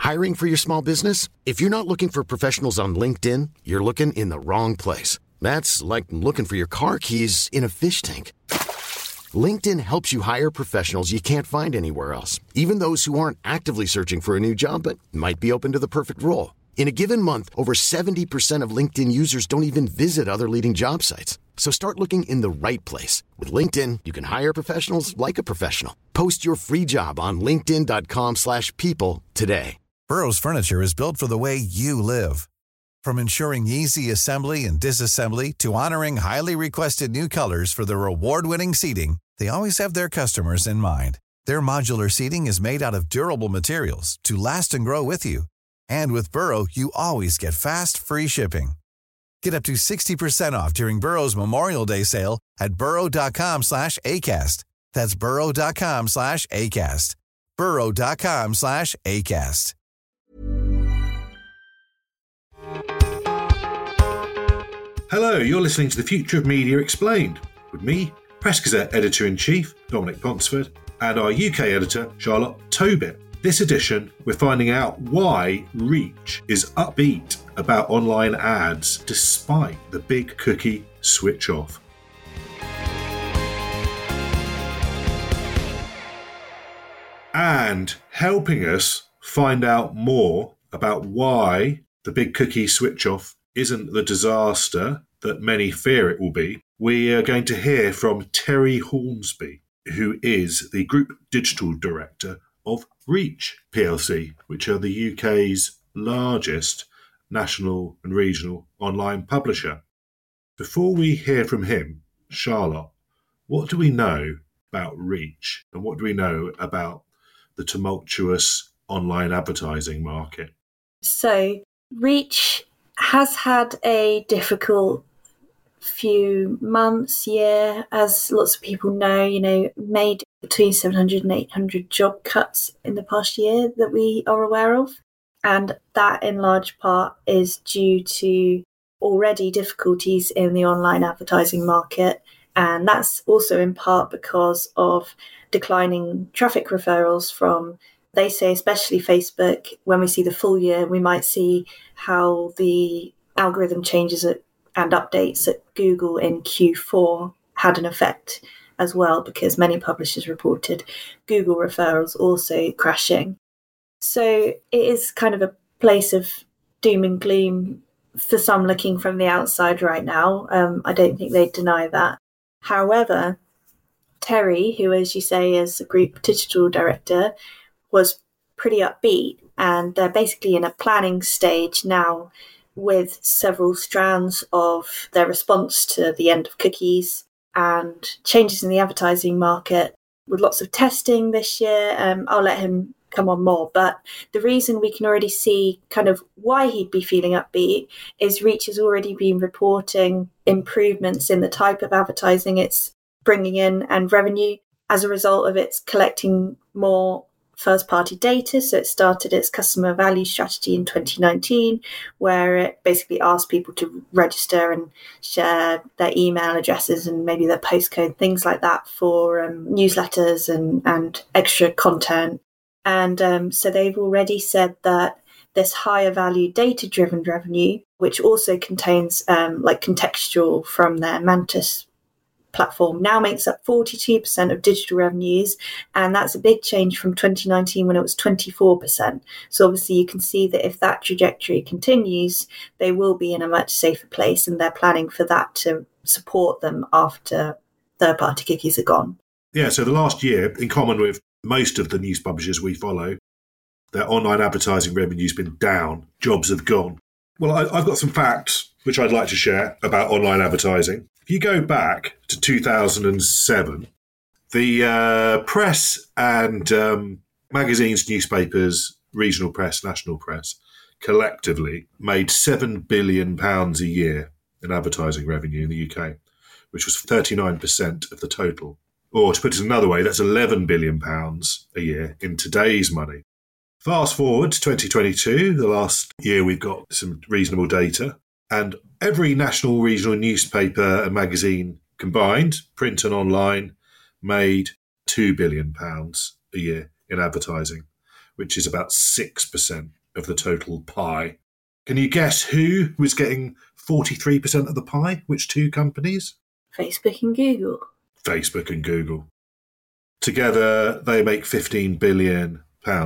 Hiring for your small business? If you're not looking for professionals on LinkedIn, you're looking in the wrong place. That's like looking for your car keys in a fish tank. LinkedIn helps you hire professionals you can't find anywhere else, even those who aren't actively searching for a new job but might be open to the perfect role. In a given month, over 70% of LinkedIn users don't even visit other leading job sites. So start looking in the right place. With LinkedIn, you can hire professionals like a professional. Post your free job on linkedin.com/people today. Burrow's furniture is built for the way you live. From ensuring easy assembly and disassembly to honoring highly requested new colors for their award-winning seating, they always have their customers in mind. Their modular seating is made out of durable materials to last and grow with you. And with Burrow, you always get fast, free shipping. Get up to 60% off during Burrow's Memorial Day sale at burrow.com/ACAST. That's burrow.com/ACAST. burrow.com/ACAST. Hello, you're listening to The Future of Media Explained with me, Press Gazette Editor-in-Chief Dominic Ponsford, and our UK editor, Charlotte Tobit. This edition, we're finding out why Reach is upbeat about online ads despite the big cookie switch off. And helping us find out more about why the big cookie switch off isn't the disaster that many fear it will be, we are going to hear from Terry Hornsby, who is the Group Digital Director of Reach plc, which are the UK's largest national and regional online publisher. Before we hear from him, Charlotte, what do we know about Reach and what do we know about the tumultuous online advertising market? So Reach has had a difficult few months, year, as lots of people know, made between 700 and 800 job cuts in the past year that we are aware of. And that in large part is due to already difficulties in the online advertising market. And that's also in part because of declining traffic referrals from, they say, especially Facebook. When we see the full year, we might see how the algorithm changes and updates at Google in Q4 had an effect as well, because many publishers reported Google referrals also crashing. So it is kind of a place of doom and gloom for some looking from the outside right now. I don't think they'd deny that. However, Terry, who, as you say, is the Group Digital Director, was pretty upbeat, and they're basically in a planning stage now with several strands of their response to the end of cookies and changes in the advertising market, with lots of testing this year. I'll let him come on more, but the reason we can already see kind of why he'd be feeling upbeat is Reach has already been reporting improvements in the type of advertising it's bringing in and revenue as a result of its collecting more first-party data. So it started its customer value strategy in 2019, where it basically asked people to register and share their email addresses and maybe their postcode, things like that, for newsletters and extra content. And so they've already said that this higher value data-driven revenue, which also contains like contextual from their Mantis platform, now makes up 42% of digital revenues, and that's a big change from 2019 when it was 24%. So obviously you can see that if that trajectory continues, they will be in a much safer place, and they're planning for that to support them after third-party cookies are gone. Yeah, so the last year, in common with most of the news publishers we follow, their online advertising revenue's been down, jobs have gone. Well, I've got some facts which I'd like to share about online advertising. If you go back to 2007, the press and magazines, newspapers, regional press, national press, collectively made £7 billion a year in advertising revenue in the UK, which was 39% of the total. Or to put it another way, that's £11 billion a year in today's money. Fast forward to 2022, the last year we've got some reasonable data, and every national regional newspaper and magazine combined, print and online, made £2 billion a year in advertising, which is about 6% of the total pie. Can you guess who was getting 43% of the pie? Which two companies? Facebook and Google. Facebook and Google. Together, they make £15 billion.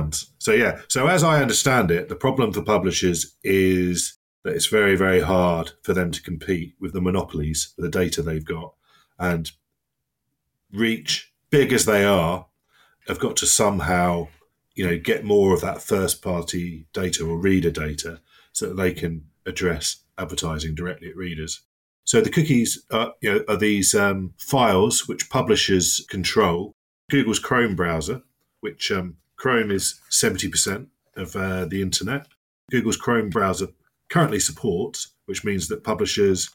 So as I understand it, the problem for publishers is that it's very, very hard for them to compete with the monopolies, the data they've got. And Reach, big as they are, have got to somehow, get more of that first-party data or reader data so that they can address advertising directly at readers. So the cookies are these files which publishers control. Google's Chrome browser, which Chrome is 70% of the internet. Google's Chrome browser currently supports, which means that publishers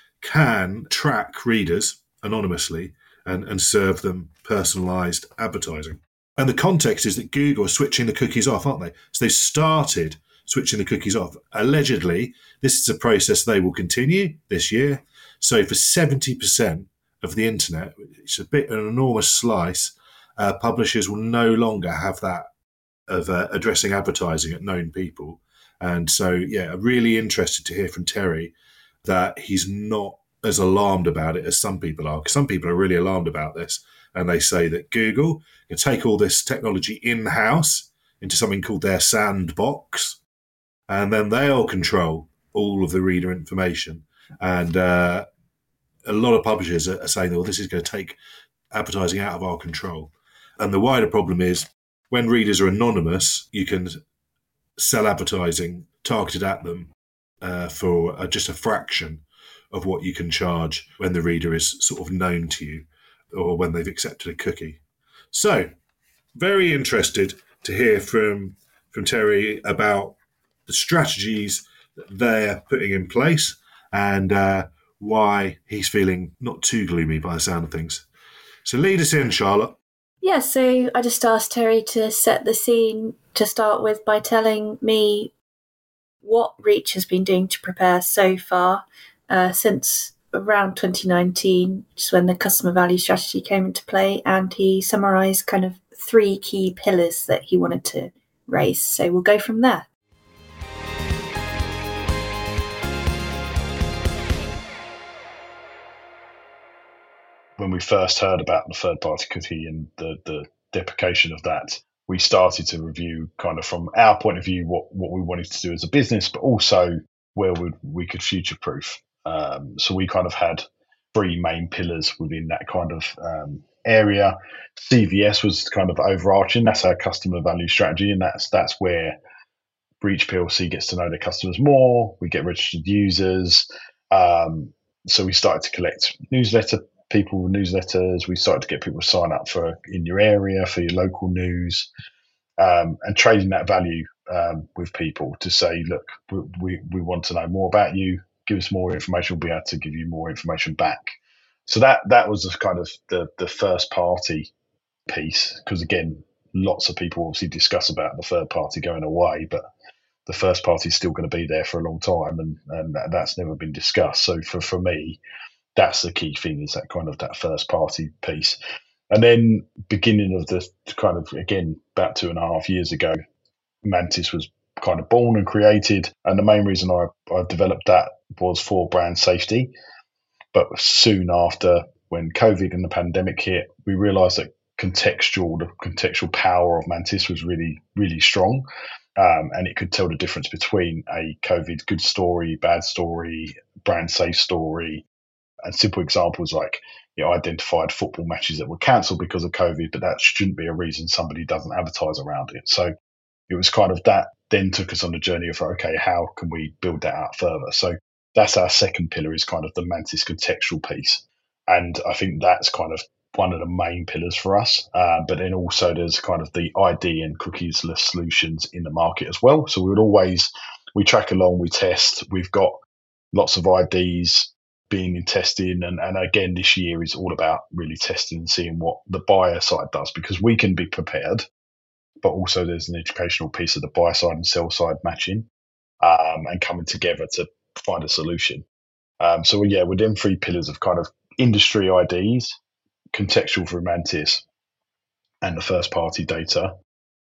can track readers anonymously and serve them personalized advertising. And the context is that Google are switching the cookies off, aren't they? So they started switching the cookies off. Allegedly, this is a process they will continue this year. So for 70% of the internet, it's an enormous slice, publishers will no longer have that of addressing advertising at known people. And so, I'm really interested to hear from Terry that he's not as alarmed about it as some people are, because some people are really alarmed about this. And they say that Google can take all this technology in-house into something called their sandbox, and then they'll control all of the reader information. And a lot of publishers are saying, well, this is going to take advertising out of our control. And the wider problem is when readers are anonymous, you can sell advertising targeted at them for just a fraction of what you can charge when the reader is sort of known to you or when they've accepted a cookie. So, very interested to hear from Terry about the strategies that they're putting in place and why he's feeling not too gloomy by the sound of things. So lead us in, Charlotte. Yeah, so I just asked Terry to set the scene to start with by telling me what Reach has been doing to prepare so far since around 2019, which is when the customer value strategy came into play, and he summarised kind of 3 key pillars that he wanted to raise. So we'll go from there. When we first heard about the third-party cookie and the deprecation of that, we started to review kind of from our point of view what we wanted to do as a business, but also where we could future-proof. So we kind of had 3 main pillars within that kind of area. CVS was kind of overarching. That's our customer value strategy, and that's where Reach PLC gets to know their customers more. We get registered users. So we started to collect people with newsletters. We started to get people to sign up for in your area for your local news, and trading that value with people to say, look, we want to know more about you. Give us more information. We'll be able to give you more information back. So that was kind of the first party piece, because again, lots of people obviously discuss about the third party going away, but the first party is still going to be there for a long time, and that's never been discussed. So for me, that's the key thing, is that kind of that first party piece. And then beginning of the kind of, again, about 2.5 years ago, Mantis was kind of born and created. And the main reason I developed that was for brand safety. But soon after, when COVID and the pandemic hit, we realized that the contextual power of Mantis was really, really strong. And it could tell the difference between a COVID good story, bad story, brand safe story. And simple examples like, identified football matches that were cancelled because of COVID, but that shouldn't be a reason somebody doesn't advertise around it. So it was kind of that then took us on the journey of, okay, how can we build that out further? So that's our second pillar, is kind of the Mantis contextual piece. And I think that's kind of one of the main pillars for us. But then also there's kind of the ID and cookies-less solutions in the market as well. So we track along, we test. We've got lots of IDs being in testing. And again, this year is all about really testing and seeing what the buyer side does, because we can be prepared, but also there's an educational piece of the buyer side and sell side matching and coming together to find a solution. So with them 3 pillars of kind of industry IDs, contextual through Mantis, and the first party data,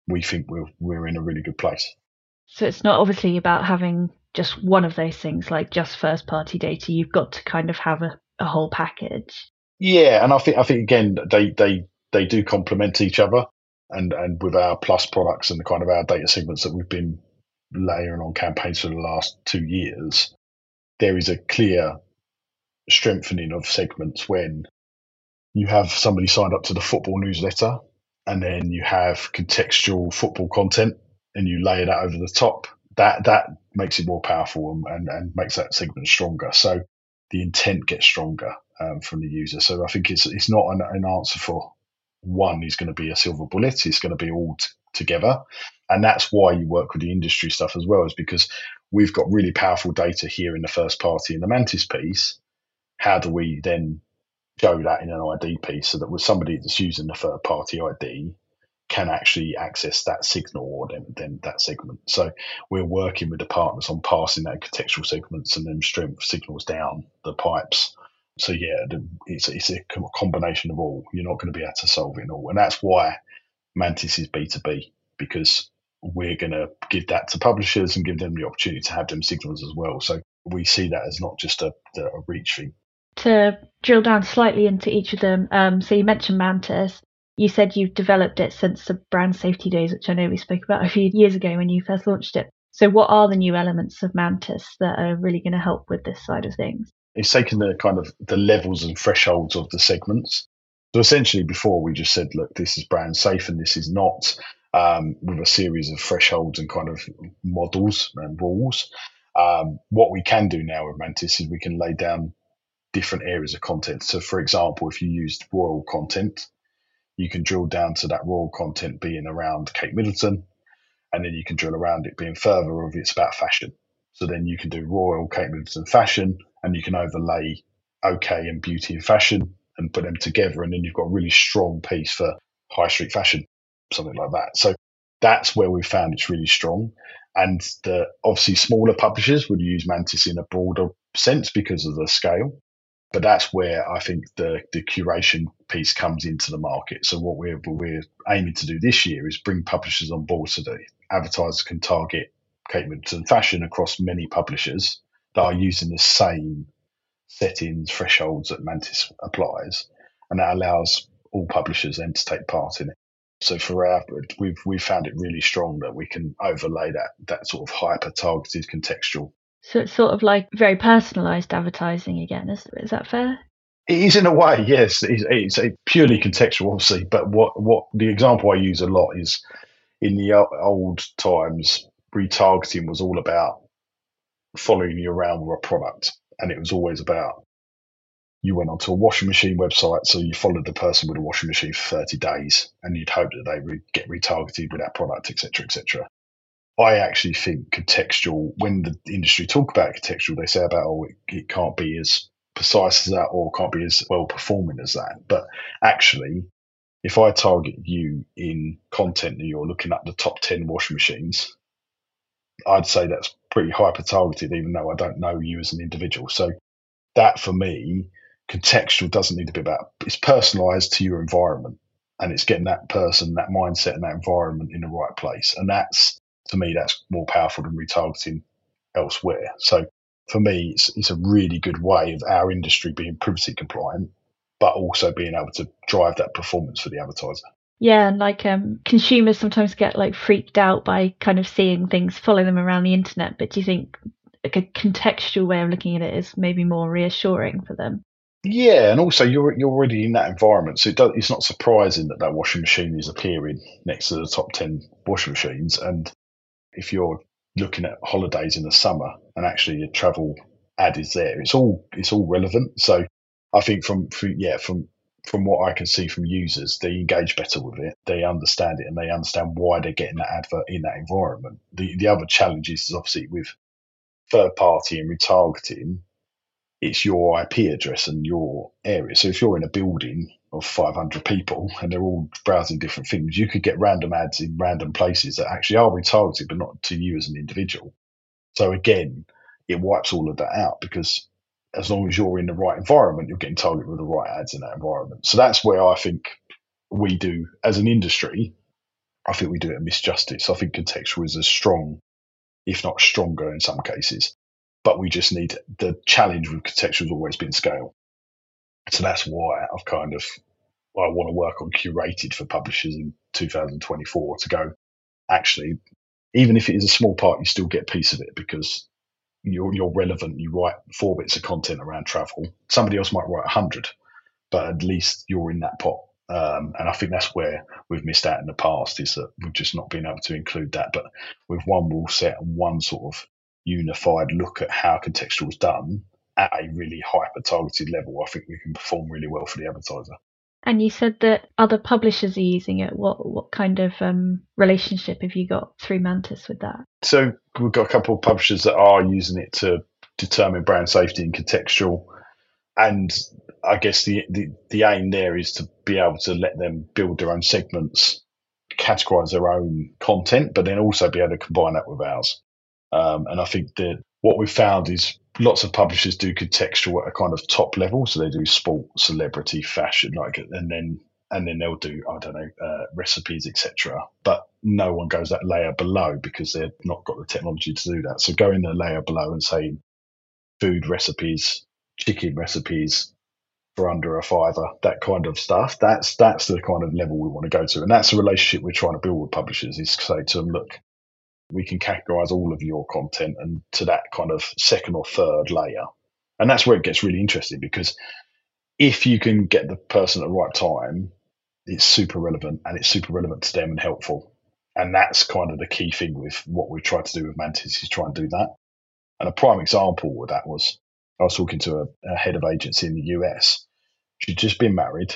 we think we're in a really good place. So it's not obviously about having just one of those things, like just first party data. You've got to kind of have a whole package. Yeah, and I think again they do complement each other, and with our Plus products and the kind of our data segments that we've been layering on campaigns for the last 2 years, there is a clear strengthening of segments when you have somebody signed up to the football newsletter, and then you have contextual football content, and you lay that over the top. That makes it more powerful and makes that segment stronger. So the intent gets stronger from the user. So I think it's not an answer for one is going to be a silver bullet. It's going to be all together, and that's why you work with the industry stuff as well, is because we've got really powerful data here in the first party in the Mantis piece. How do we then show that in an ID piece so that with somebody that's using the third party ID can actually access that signal or then that segment? So we're working with the partners on passing that contextual segments and then strength signals down the pipes. So yeah, it's a combination of all. You're not going to be able to solve it all, and that's why Mantis is B2B, because we're going to give that to publishers and give them the opportunity to have them signals as well. So we see that as not just a reach thing. To drill down slightly into each of them, so you mentioned Mantis. You said you've developed it since the brand safety days, which I know we spoke about a few years ago when you first launched it. So what are the new elements of Mantis that are really going to help with this side of things? It's taken the kind of the levels and thresholds of the segments. So essentially before we just said, look, this is brand safe and this is not, with a series of thresholds and kind of models and rules. What we can do now with Mantis is we can lay down different areas of content. So for example, if you used royal content, you can drill down to that royal content being around Kate Middleton, and then you can drill around it being further if it's about fashion. So then you can do royal, Kate Middleton, fashion, and you can overlay OK and beauty and fashion and put them together, and then you've got a really strong piece for high street fashion, something like that. So that's where we found it's really strong. And the obviously smaller publishers would use Mantis in a broader sense because of the scale. But that's where I think the curation piece comes into the market. So what we're aiming to do this year is bring publishers on board so that advertisers can target Kate Middleton fashion across many publishers that are using the same settings, thresholds that Mantis applies, and that allows all publishers then to take part in it. So for we've found it really strong that we can overlay that sort of hyper targeted contextual. So it's sort of like very personalised advertising again. Is that fair? It is in a way, yes. It's purely contextual, obviously. But what the example I use a lot is in the old times, retargeting was all about following you around with a product, and it was always about you went onto a washing machine website, so you followed the person with a washing machine for 30 days, and you'd hope that they would get retargeted with that product, etc., etc. I actually think contextual, when the industry talk about contextual, they say about, it can't be as precise as that or can't be as well performing as that. But actually, if I target you in content that you're looking at the top 10 washing machines, I'd say that's pretty hyper targeted, even though I don't know you as an individual. So that for me, contextual doesn't need to be about, it's personalized to your environment, and it's getting that person, that mindset and that environment in the right place. And that's, to me, that's more powerful than retargeting elsewhere. So for me, it's a really good way of our industry being privacy compliant, but also being able to drive that performance for the advertiser. Yeah, and like consumers sometimes get like freaked out by kind of seeing things follow them around the internet. But do you think like a contextual way of looking at it is maybe more reassuring for them? Yeah, and also you're already in that environment, so it's not surprising that washing machine is appearing next to the top 10 washing machines. And if you're looking at holidays in the summer and actually a travel ad is there, it's all relevant. So I think from what I can see from users, they engage better with it, they understand it, and they understand why they're getting that advert in that environment. The other challenge is obviously with third party and retargeting, it's your IP address and your area. So if you're in a building of 500 people and they're all browsing different things, you could get random ads in random places that actually are retargeted, but not to you as an individual. So again, it wipes all of that out, because as long as you're in the right environment, you're getting targeted with the right ads in that environment. So that's where I think we do, as an industry, I think we do it a misjustice. I think contextual is as strong, if not stronger in some cases, but we just need, the challenge with contextual has always been scale. So that's why I want to work on curated for publishers in 2024 to go, actually, even if it is a small part, you still get a piece of it because you're relevant. You write 4 bits of content around travel. Somebody else might write 100, but at least you're in that pot. And I think that's where we've missed out in the past, is that we've just not been able to include that. But with one rule set and one sort of unified look at how contextual is done at a really hyper-targeted level, I think we can perform really well for the advertiser. And you said that other publishers are using it. What kind of relationship have you got through Mantis with that? So we've got a couple of publishers that are using it to determine brand safety and contextual. And I guess the aim there is to be able to let them build their own segments, categorize their own content, but then also be able to combine that with ours. And I think that what we've found is lots of publishers do contextual at a kind of top level. So they do sport, celebrity, fashion, and then they'll do, I don't know, recipes, etc. But no one goes that layer below because they've not got the technology to do that. So going a layer below and saying food recipes, chicken recipes for under a $5, that kind of stuff, that's the kind of level we want to go to. And that's a relationship we're trying to build with publishers, is to say to them, look, we can categorize all of your content and to that kind of second or third layer. And that's where it gets really interesting, because if you can get the person at the right time, it's super relevant, and it's super relevant to them and helpful. And that's kind of the key thing with what we've tried to do with Mantis, is try and do that. And a prime example of that was, I was talking to a head of agency in the US. She'd just been married.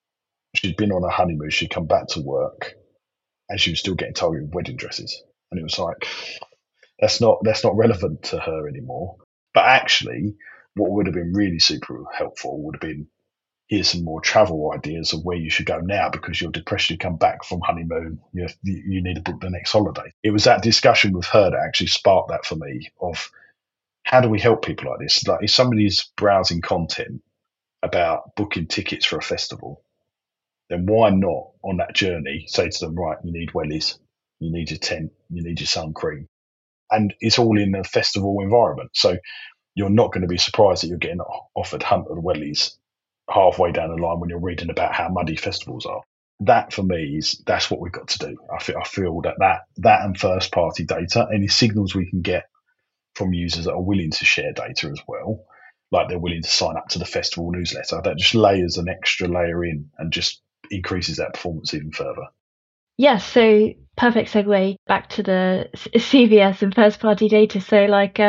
She'd been on a honeymoon. She'd come back to work, and she was still getting targeted wedding dresses. And it was like, that's not relevant to her anymore. But actually, what would have been really super helpful would have been, here's some more travel ideas of where you should go now because you're depressed. You come back from honeymoon, you need to book the next holiday. It was that discussion with her that actually sparked that for me, of how do we help people like this? Like, if somebody's browsing content about booking tickets for a festival, then why not on that journey say to them, right, you need wellies, you need your tent, you need your sun cream. And it's all in a festival environment. So you're not going to be surprised that you're getting offered Hunt of the Wellies halfway down the line when you're reading about how muddy festivals are. That for me that's what we've got to do. I feel that and first party data, any signals we can get from users that are willing to share data as well, like they're willing to sign up to the festival newsletter, that just layers an extra layer in and just increases that performance even further. Yeah, so perfect segue back to the CVS and first party data. So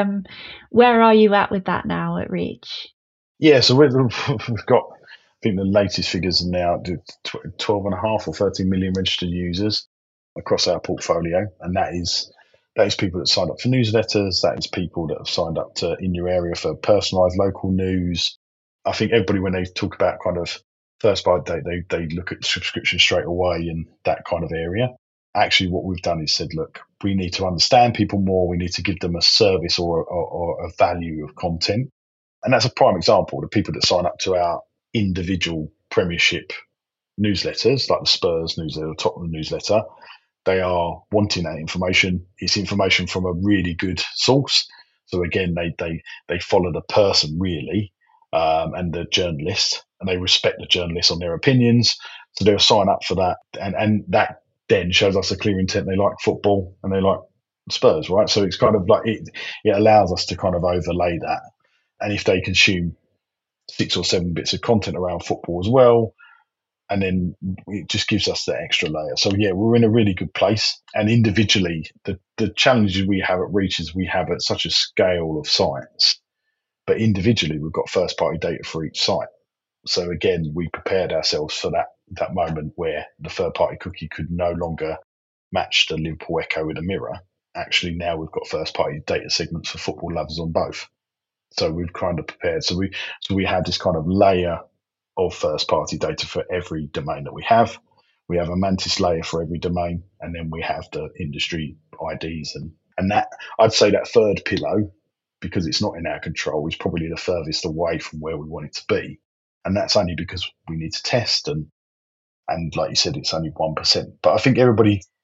where are you at with that now at Reach? Yeah, so we've got, I think the latest figures are now 12.5 or 13 million registered users across our portfolio. And that is people that signed up for newsletters. That is people that have signed up to In Your Area for personalised local news. I think everybody, when they talk about kind of first party data, they look at subscription straight away in that kind of area. Actually, what we've done is said, look, we need to understand people more. We need to give them a service or a value of content. And that's a prime example. The people that sign up to our individual Premiership newsletters, like the Spurs newsletter, or Tottenham newsletter, they are wanting that information. It's information from a really good source. So again, they follow the person really, and the journalist, and they respect the journalist on their opinions. So they'll sign up for that, and that then shows us a clear intent. They like football and they like Spurs, right? So it's kind of like it allows us to kind of overlay that. And if they consume 6 or 7 bits of content around football as well, and then it just gives us that extra layer. So yeah, we're in a really good place. And individually, the challenges we have at Reach is we have at such a scale of sites, but individually we've got first party data for each site. So again, we prepared ourselves for that moment where the third party cookie could no longer match the Liverpool Echo with a Mirror. Actually, now we've got first party data segments for football lovers on both. So we've kind of prepared. So we have this kind of layer of first party data for every domain that we have. We have a Mantis layer for every domain, and then we have the industry IDs and that, I'd say that third pillow, because it's not in our control, is probably the furthest away from where we want it to be. And that's only because we need to test and like you said, it's only 1%. But I think everybody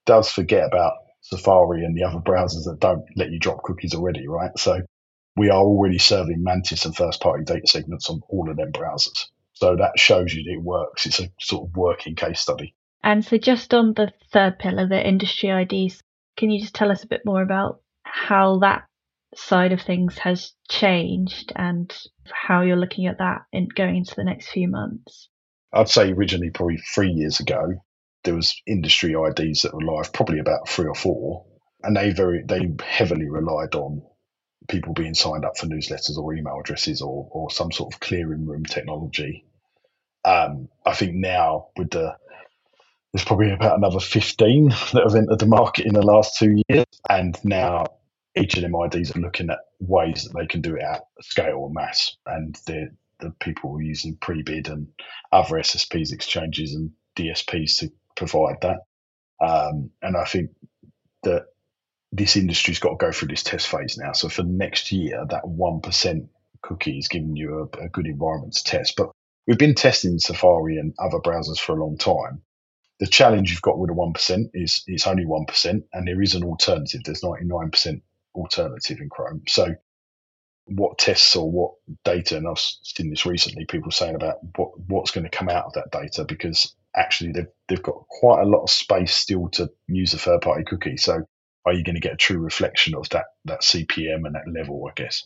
does forget about Safari and the other browsers that don't let you drop cookies already, right? So we are already serving Mantis and first-party data segments on all of them browsers. So that shows you that it works. It's a sort of working case study. And so just on the third pillar, the industry IDs, can you just tell us a bit more about how that side of things has changed and how you're looking at that in going into the next few months? I'd say originally, probably 3 years ago, there was industry IDs that were live, probably about 3 or 4, and they heavily relied on people being signed up for newsletters or email addresses or some sort of clearing room technology. I think now there's probably about another 15 that have entered the market in the last 2 years, and now each of them IDs are looking at ways that they can do it at scale or mass, and the people are using pre-bid and other SSPs, exchanges and DSPs to provide that. And I think that this industry's got to go through this test phase now. So for next year, that 1% cookie is giving you a good environment to test. But we've been testing Safari and other browsers for a long time. The challenge you've got with the 1% is it's only 1%, and there is an alternative. There's 99% alternative in Chrome. So what tests or what data, and I've seen this recently, people saying about what's going to come out of that data, because actually they've got quite a lot of space still to use a third-party cookie. So are you going to get a true reflection of that CPM and that level, I guess?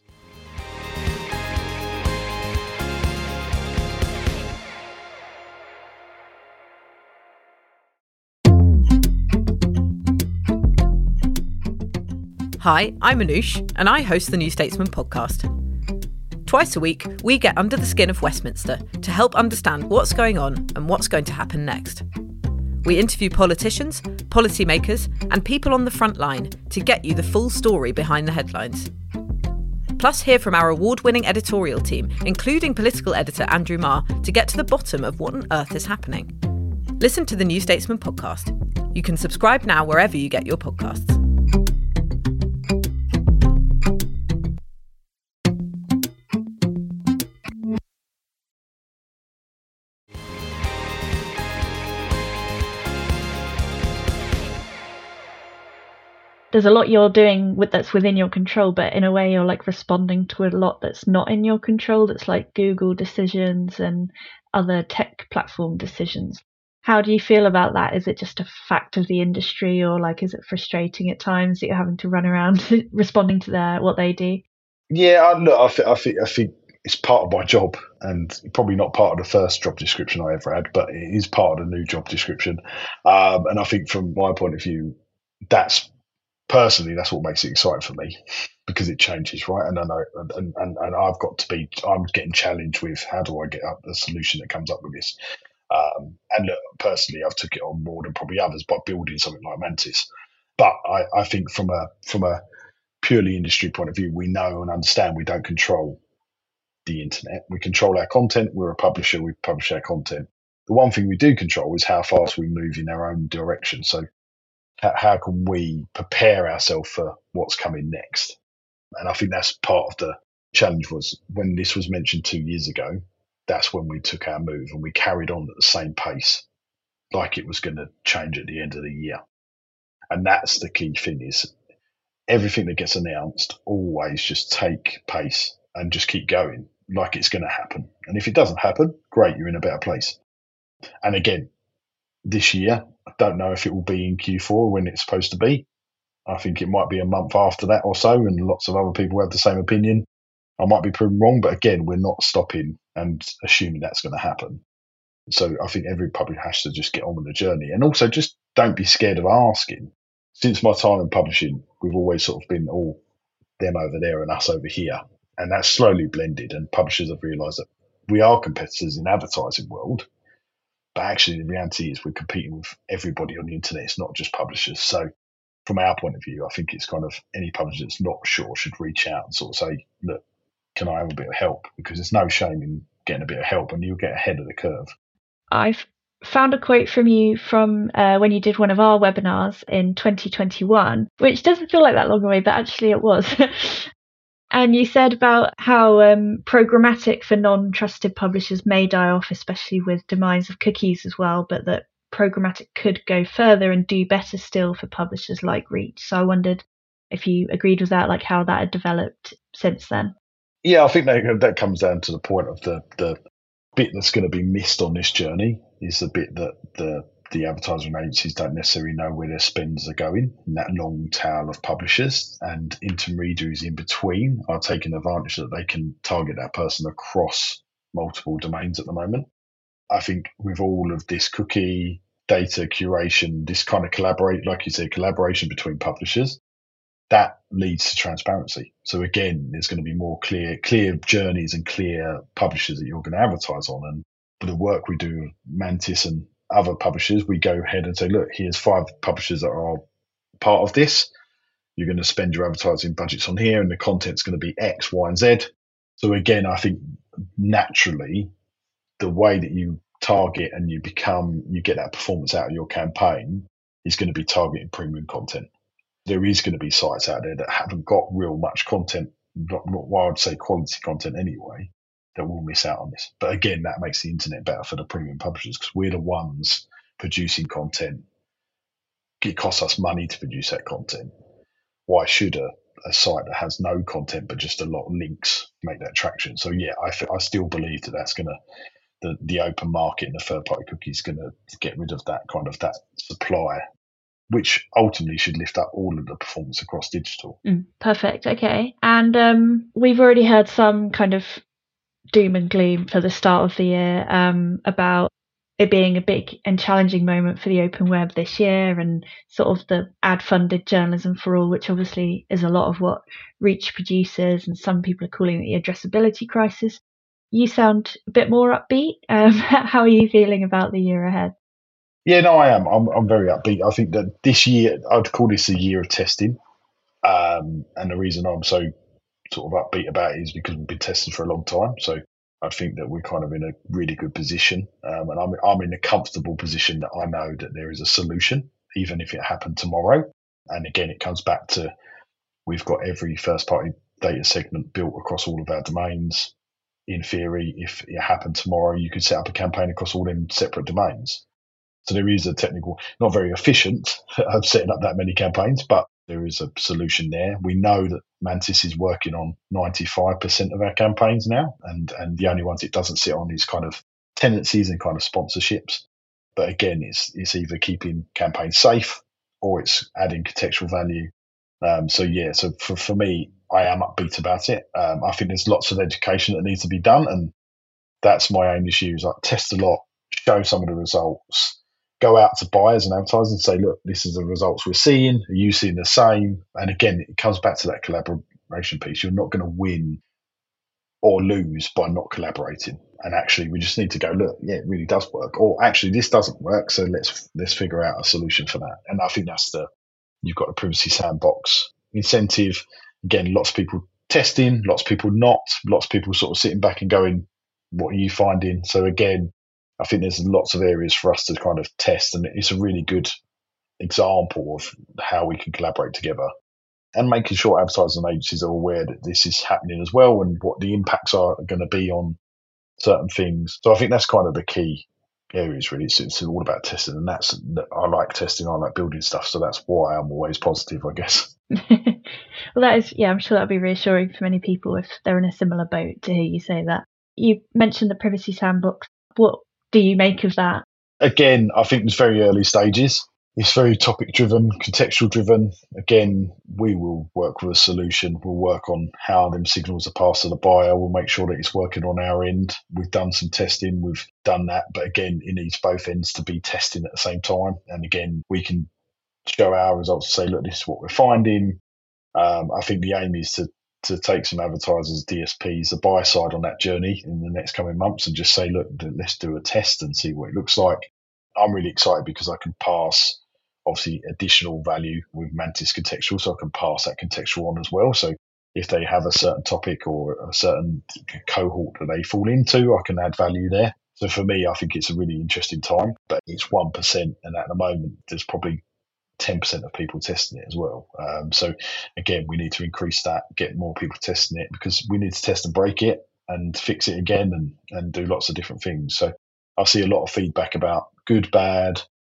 Hi, I'm Anoush, and I host the New Statesman podcast. Twice a week, we get under the skin of Westminster to help understand what's going on and what's going to happen next. We interview politicians, policymakers, and people on the front line to get you the full story behind the headlines. Plus, hear from our award-winning editorial team, including political editor Andrew Marr, to get to the bottom of what on earth is happening. Listen to the New Statesman podcast. You can subscribe now wherever you get your podcasts. There's a lot you're doing that's within your control, but in a way you're like responding to a lot that's not in your control, that's like Google decisions and other tech platform decisions. How do you feel about that? Is it just a fact of the industry, or like is it frustrating at times that you're having to run around responding to what they do? Yeah, look, I think it's part of my job, and probably not part of the first job description I ever had, but it is part of the new job description. And I think from my point of view, that's what makes it exciting for me, because it changes, right? And I know, and I'm getting challenged with how do I get up the solution that comes up with this. And look, personally, I've took it on more than probably others by building something like Mantis. But I think from a purely industry point of view, we know and understand we don't control the internet. We control our content. We're a publisher. We publish our content. The one thing we do control is how fast we move in our own direction. So how can we prepare ourselves for what's coming next? And I think that's part of the challenge. Was when this was mentioned 2 years ago, that's when we took our move and we carried on at the same pace, like it was going to change at the end of the year. And that's the key thing, is everything that gets announced, always just take pace and just keep going like it's going to happen. And if it doesn't happen, great, you're in a better place. And again, this year, I don't know if it will be in Q4 when it's supposed to be. I think it might be a month after that or so, and lots of other people have the same opinion. I might be proven wrong, but again, we're not stopping and assuming that's going to happen. So I think every publisher has to just get on with the journey, and also just don't be scared of asking. Since my time in publishing, we've always sort of been all them over there and us over here, and that's slowly blended, and publishers have realised that we are competitors in the advertising world, but actually the reality is we're competing with everybody on the internet. It's not just publishers. So from our point of view, I think it's kind of any publisher that's not sure should reach out and sort of say, look, can I have a bit of help? Because there's no shame in getting a bit of help, and you'll get ahead of the curve. I've found a quote from you from when you did one of our webinars in 2021, which doesn't feel like that long away, but actually it was. And you said about how programmatic for non-trusted publishers may die off, especially with demise of cookies as well, but that programmatic could go further and do better still for publishers like Reach. So I wondered if you agreed with that, like how that had developed since then. Yeah, I think that comes down to the point of the bit that's going to be missed on this journey is the bit that the advertising agencies don't necessarily know where their spends are going, and that long tail of publishers and intermediaries in between are taking advantage that they can target that person across multiple domains at the moment. I think with all of this cookie data curation, this kind of collaboration between publishers, that leads to transparency. So again, there's going to be more clear journeys and clear publishers that you're going to advertise on. And for the work we do, Mantis and other publishers, we go ahead and say, look, here's 5 publishers that are part of this. You're going to spend your advertising budgets on here, and the content's going to be X, Y, and Z. So again, I think naturally, the way that you target and you get that performance out of your campaign is going to be targeting premium content. There is going to be sites out there that haven't got real much content, well, I'd say quality content anyway, that will miss out on this. But again, that makes the internet better for the premium publishers because we're the ones producing content. It costs us money to produce that content. Why should a site that has no content but just a lot of links make that traction? So yeah, I still believe that's going to, the open market and the third-party cookies going to get rid of that kind of that supply, which ultimately should lift up all of the performance across digital. Perfect. Okay. And we've already heard some kind of doom and gloom for the start of the year about it being a big and challenging moment for the open web this year, and sort of the ad-funded journalism for all, which obviously is a lot of what Reach produces, and some people are calling it the addressability crisis. You sound a bit more upbeat. How are you feeling about the year ahead? Yeah, no, I am. I'm very upbeat. I think that this year, I'd call this a year of testing. And the reason I'm so sort of upbeat about it is because we've been testing for a long time. So I think that we're kind of in a really good position. And I'm in a comfortable position that I know that there is a solution, even if it happened tomorrow. And again, it comes back to we've got every first-party data segment built across all of our domains. In theory, if it happened tomorrow, you could set up a campaign across all them separate domains. So there is a technical, not very efficient of setting up that many campaigns, but there is a solution there. We know that Mantis is working on 95% of our campaigns now, and the only ones it doesn't sit on is kind of tenancies and kind of sponsorships. But again, it's either keeping campaigns safe or it's adding contextual value. So for me, I am upbeat about it. I think there's lots of education that needs to be done, and that's my aim this year is like test a lot, show some of the results, go out to buyers and advertisers and say, look, this is the results we're seeing. Are you seeing the same? And again, it comes back to that collaboration piece. You're not going to win or lose by not collaborating. And actually, we just need to go, look, yeah, it really does work. Or actually, this doesn't work, so let's figure out a solution for that. And I think that's you've got the Privacy Sandbox incentive. Again, lots of people testing, lots of people not, lots of people sort of sitting back and going, what are you finding? So again, I think there's lots of areas for us to kind of test, and it's a really good example of how we can collaborate together and making sure advertising agencies are aware that this is happening as well and what the impacts are going to be on certain things. So I think that's kind of the key areas, really. It's all about testing, and I like testing, I like building stuff, so that's why I'm always positive, I guess. Well, that is, yeah, I'm sure that'll be reassuring for many people if they're in a similar boat to hear you say that. You mentioned the Privacy Sandbox. What do you make of that? Again, I think it's very early stages. It's very topic driven, contextual driven. Again, we will work with a solution. We'll work on how them signals are passed to the buyer. We'll make sure that it's working on our end. We've done some testing. We've done that. But again, it needs both ends to be testing at the same time. And again, we can show our results and say, look, this is what we're finding. I think the aim is to take some advertisers, DSPs, the buy side on that journey in the next coming months and just say, look, let's do a test and see what it looks like. I'm really excited because I can pass, obviously, additional value with Mantis Contextual, so I can pass that contextual on as well. So if they have a certain topic or a certain cohort that they fall into, I can add value there. So for me, I think it's a really interesting time, but it's 1%. And at the moment, there's probably 10% of people testing it as well. So again, we need to increase that, get more people testing it, because we need to test and break it and fix it again and do lots of different things. So I see a lot of feedback about good, bad,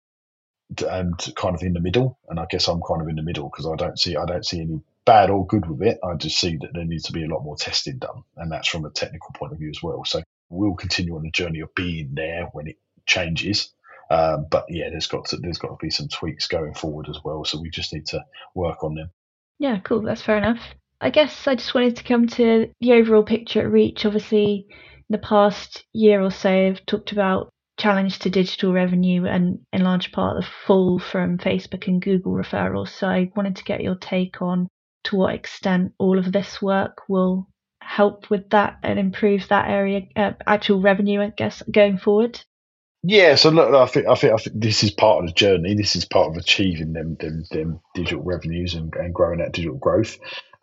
and kind of in the middle. And I guess I'm kind of in the middle because I don't see any bad or good with it. I just see that there needs to be a lot more testing done, and that's from a technical point of view as well. So we'll continue on the journey of being there when it changes. But yeah, there's got to be some tweaks going forward as well. So we just need to work on them. Yeah, cool. That's fair enough. I guess I just wanted to come to the overall picture at Reach. Obviously, in the past year or so, I've talked about challenge to digital revenue and in large part the fall from Facebook and Google referrals. So I wanted to get your take on to what extent all of this work will help with that and improve that area, actual revenue, I guess, going forward. Yeah, so look, I think this is part of the journey. This is part of achieving them digital revenues and growing that digital growth.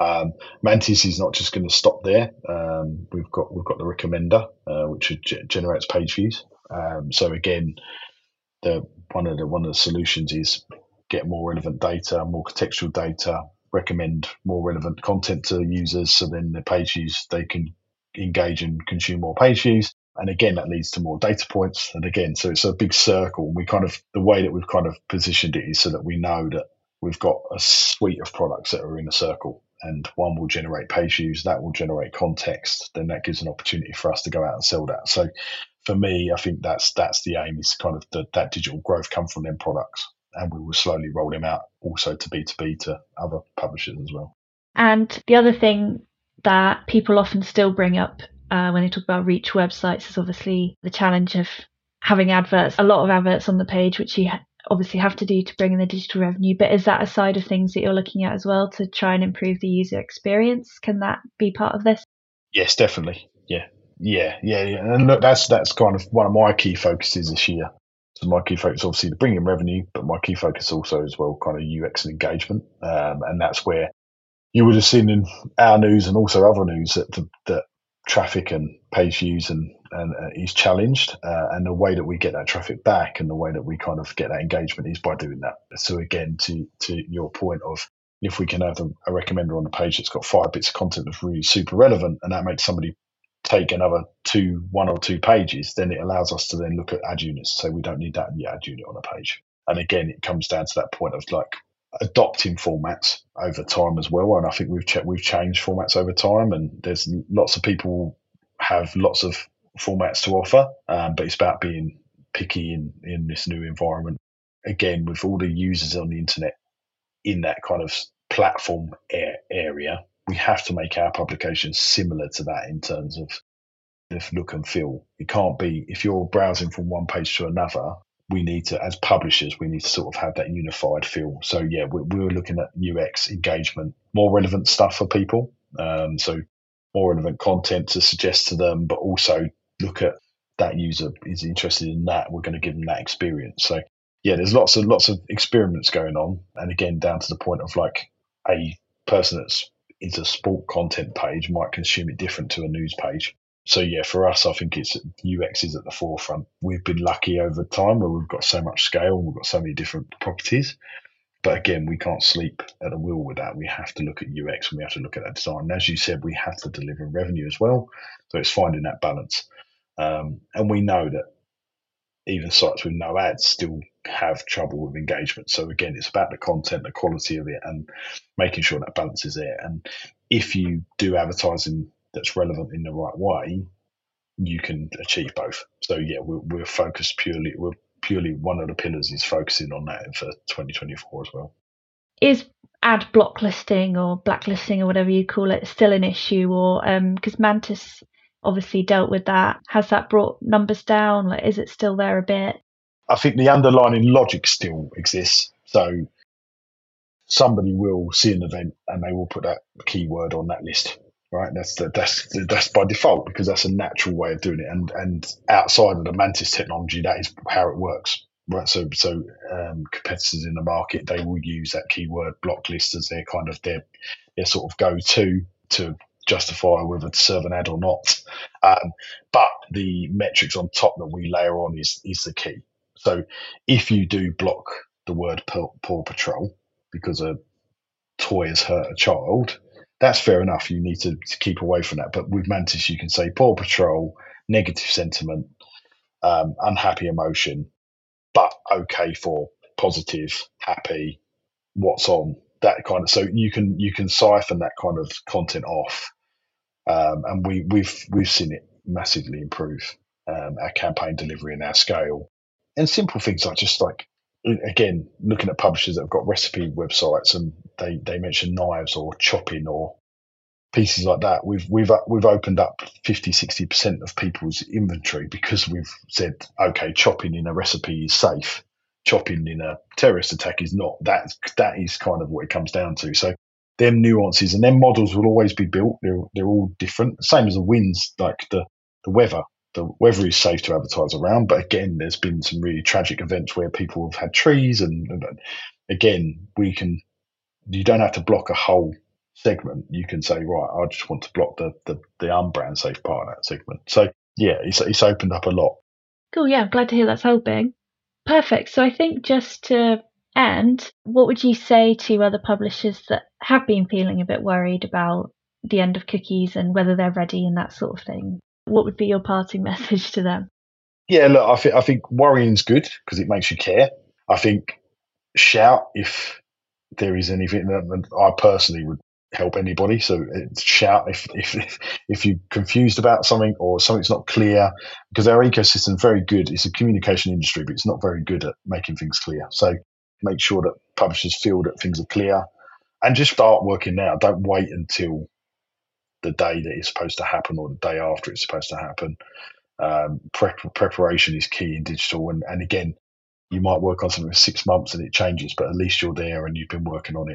Mantis is not just going to stop there. We've got the recommender, which generates page views. So again, one of the solutions is get more relevant data, more contextual data, recommend more relevant content to users, so then the page views, they can engage and consume more page views. And again, that leads to more data points. And again, so it's a big circle. We the way that we've kind of positioned it is so that we know that we've got a suite of products that are in a circle, and one will generate page views, that will generate context. Then that gives an opportunity for us to go out and sell that. So for me, I think that's the aim, is kind of that digital growth come from them products. And we will slowly roll them out also to B2B to other publishers as well. And the other thing that people often still bring up when they talk about Reach websites is obviously the challenge of having adverts, a lot of adverts on the page, which you obviously have to do to bring in the digital revenue. But is that a side of things that you're looking at as well to try and improve the user experience? Can that be part of this? Yes, definitely. Yeah. And look, that's kind of one of my key focuses this year. So my key focus, obviously, to bring in revenue, but my key focus also as well, kind of UX and engagement. And that's where you would have seen in our news and also other news that traffic and page views and is challenged, and the way that we get that traffic back and the way that we kind of get that engagement is by doing that. So again, to your point of, if we can have a recommender on the page that's got 5 bits of content that's really super relevant, and that makes somebody take another 1 or 2 pages, then it allows us to then look at ad units. So we don't need that ad unit on a page. And again, it comes down to that point of like adopting formats over time as well. And I think we've changed formats over time, and there's lots of people have lots of formats to offer, but it's about being picky in this new environment. Again, with all the users on the internet in that kind of platform area, we have to make our publications similar to that in terms of the look and feel. It can't be, if you're browsing from one page to another, we need to, as publishers, we need to sort of have that unified feel. So yeah, we're looking at UX engagement, more relevant stuff for people. So more relevant content to suggest to them, but also look at that user is interested in that. We're going to give them that experience. So yeah, there's lots of experiments going on. And again, down to the point of like a person that's is a sport content page might consume it different to a news page. So yeah, for us, I think it's UX is at the forefront. We've been lucky over time where we've got so much scale and we've got so many different properties. But again, we can't sleep at the wheel with that. We have to look at UX and we have to look at that design. And as you said, we have to deliver revenue as well. So it's finding that balance. And we know that even sites with no ads still have trouble with engagement. So again, it's about the content, the quality of it, and making sure that balance is there. And if you do advertising that's relevant in the right way, you can achieve both. So yeah, we're focused purely one of the pillars is focusing on that for 2024 as well. Is ad blocklisting or blacklisting or whatever you call it still an issue, or because Mantis obviously dealt with that, has that brought numbers down? Like, is it still there a bit? I think the underlying logic still exists. So somebody will see an event and they will put that keyword on that list, right? That's by default, because that's a natural way of doing it. And outside of the Mantis technology, that is how it works, right? So competitors in the market, they will use that keyword block list as their kind of their sort of go-to to justify whether to serve an ad or not. But the metrics on top that we layer on is the key. So if you do block the word Paw Patrol because a toy has hurt a child, that's fair enough. You need to keep away from that. But with Mantis, you can say Paw Patrol, negative sentiment, unhappy emotion, but okay for positive, happy, what's on, that kind of. So you can siphon that kind of content off, and we've seen it massively improve our campaign delivery and our scale, and simple things like just like, again, looking at publishers that have got recipe websites and they mention knives or chopping or pieces like that. We've opened up 50-60% of people's inventory because we've said, okay, chopping in a recipe is safe. Chopping in a terrorist attack is not. That is kind of what it comes down to. So them nuances and them models will always be built. They're all different. Same as the winds, like the weather. The weather is safe to advertise around, but again, there's been some really tragic events where people have had trees, and again, you don't have to block a whole segment. You can say, right, I just want to block the unbrand safe part of that segment. So yeah, it's opened up a lot. Cool, yeah, I'm glad to hear that's helping. Perfect. So I think just to end, what would you say to other publishers that have been feeling a bit worried about the end of cookies and whether they're ready and that sort of thing? What would be your parting message to them? Yeah, look, I think worrying's good because it makes you care. I think shout if there is anything, and I personally would help anybody. So shout if you're confused about something or something's not clear, because our ecosystem is very good. It's a communication industry, but it's not very good at making things clear. So make sure that publishers feel that things are clear and just start working now. Don't wait until the day that it's supposed to happen or the day after it's supposed to happen. Preparation is key in digital. And again, you might work on something for 6 months and it changes, but at least you're there and you've been working on it.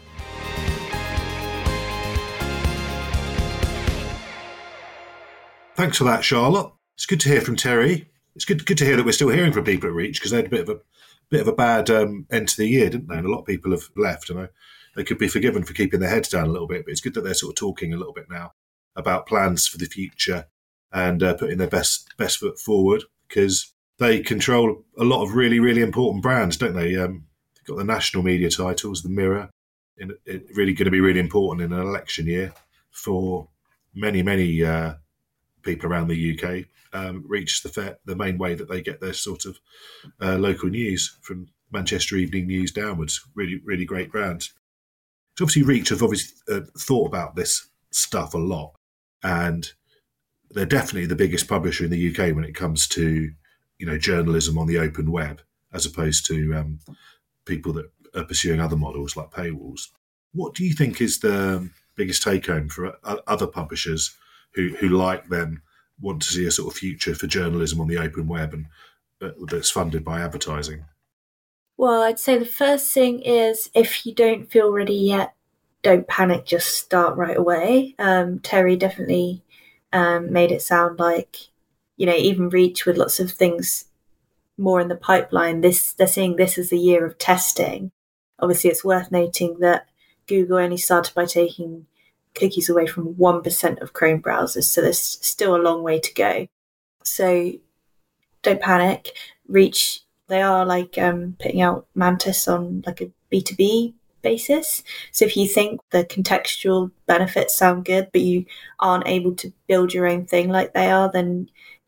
Thanks for that, Charlotte. It's good to hear from Terry. It's good to hear that we're still hearing from people at Reach, because they had a bit of a bad end to the year, didn't they? And a lot of people have left, and they could be forgiven for keeping their heads down a little bit. But it's good that they're sort of talking a little bit now about plans for the future and putting their best foot forward, because they control a lot of really, really important brands, don't they? They've got the national media titles, the Mirror, and it's really going to be really important in an election year for many people around the UK. Reach the main way that they get their sort of local news, from Manchester Evening News downwards. Really, really great brands. So obviously Reach have thought about this stuff a lot, and they're definitely the biggest publisher in the UK when it comes to, journalism on the open web, as opposed to people that are pursuing other models like paywalls. What do you think is the biggest take home for other publishers who like them, want to see a sort of future for journalism on the open web and that's funded by advertising? Well, I'd say the first thing is, if you don't feel ready yet, don't panic, just start right away. Terry definitely made it sound like, even Reach, with lots of things more in the pipeline, they're seeing this as a year of testing. Obviously, it's worth noting that Google only started by taking cookies away from 1% of Chrome browsers, so there's still a long way to go. So don't panic. Reach, they are putting out Mantis on like a B2B basis. So if you think the contextual benefits sound good, but you aren't able to build your own thing like they are, then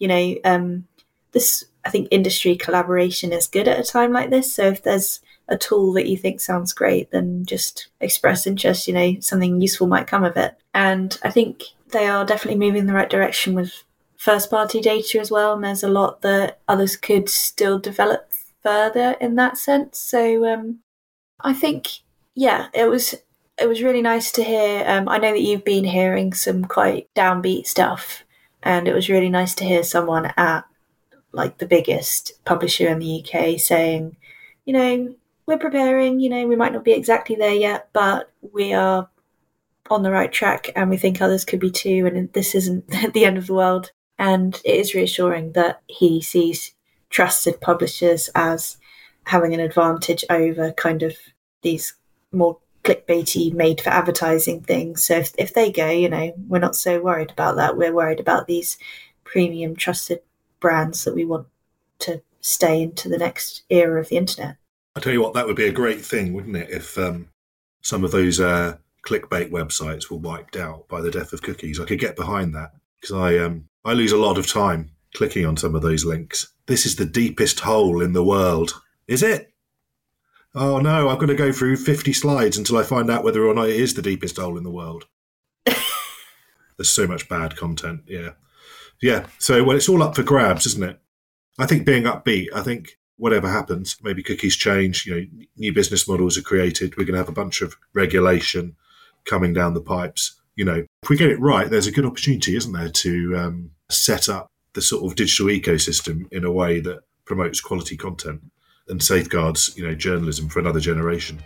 this, I think, industry collaboration is good at a time like this. So if there's a tool that you think sounds great, then just express interest. Something useful might come of it. And I think they are definitely moving in the right direction with first-party data as well, and there's a lot that others could still develop further in that sense. So I think, it was really nice to hear. I know that you've been hearing some quite downbeat stuff, and it was really nice to hear someone at the biggest publisher in the UK saying, we're preparing, we might not be exactly there yet, but we are on the right track, and we think others could be too, and this isn't the end of the world. And it is reassuring that he sees trusted publishers as having an advantage over kind of these more clickbaity, made for advertising things. So if they go, we're not so worried about that. We're worried about these premium trusted brands that we want to stay into the next era of the internet. I tell you what, that would be a great thing, wouldn't it, if some of those clickbait websites were wiped out by the death of cookies. I could get behind that, because I lose a lot of time clicking on some of those links. This is the deepest hole in the world. Is it? Oh no, I've got to go through 50 slides until I find out whether or not it is the deepest hole in the world. There's so much bad content, yeah. Yeah, so well, it's all up for grabs, isn't it? I think being upbeat, I think whatever happens, maybe cookies change, new business models are created. We're going to have a bunch of regulation coming down the pipes. If we get it right, there's a good opportunity, isn't there, to set up the sort of digital ecosystem in a way that promotes quality content and safeguards, journalism for another generation.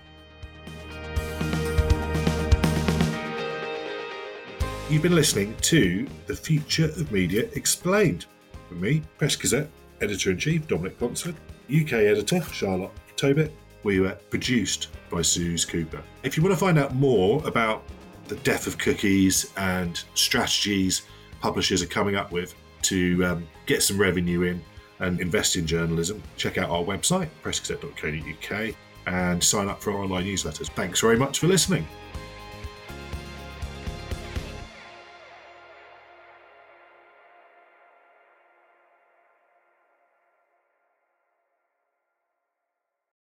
You've been listening to The Future of Media Explained with me, Press Gazette Editor-in-Chief Dominic Ponsford, UK Editor Charlotte Tobit. We were produced by Suze Cooper. If you want to find out more about the death of cookies and strategies publishers are coming up with to get some revenue in and invest in journalism, check out our website, pressgazette.co.uk, and sign up for our online newsletters. Thanks very much for listening.